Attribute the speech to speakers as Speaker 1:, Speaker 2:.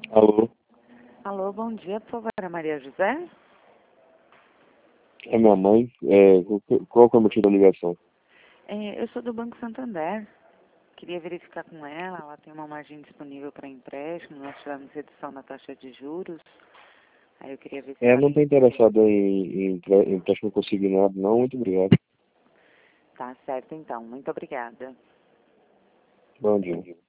Speaker 1: Alô,
Speaker 2: Alô, bom dia, por favor, é Maria José?
Speaker 1: é minha mãe. Qual que é o motivo da ligação?
Speaker 2: Eu sou do Banco Santander. Queria verificar com ela tem uma margem disponível para empréstimo, nós tivemos redução na taxa de juros. Aí eu queria ver se ela...
Speaker 1: Não estou interessado em empréstimo consignado, não. Muito obrigado.
Speaker 2: Tá certo, então. Muito obrigada.
Speaker 1: Bom dia.